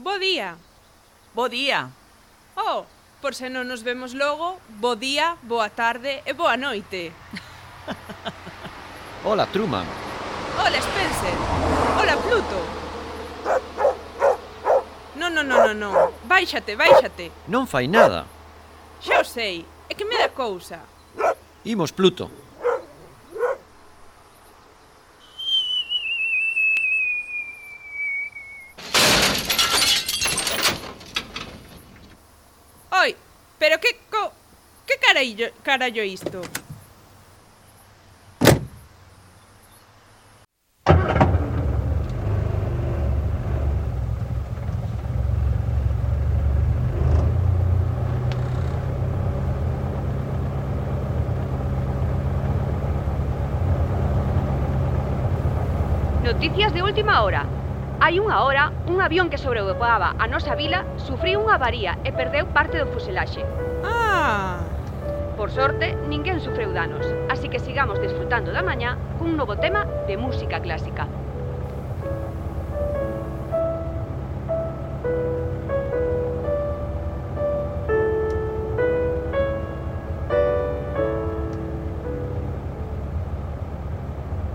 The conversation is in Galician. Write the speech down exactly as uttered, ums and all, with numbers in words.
Bo día. Bo día. Oh, por se non nos vemos logo, bo día, boa tarde e boa noite. Hola, Truman. Hola, Spencer. Hola, Pluto. Non, non, non, non, non. Báixate, báixate. Non fai nada. Xa o sei, é que me dá cousa. Imos, Pluto. Oi, pero que co... Que carallo, carallo isto? Noticias de última hora. Hai unha hora, un avión que sobrevoaba a nosa vila sufriu unha avaría e perdeu parte do fuselaxe. Ah, Por sorte, ninguén sufreu danos, así que sigamos desfrutando da mañá cun novo tema de música clásica.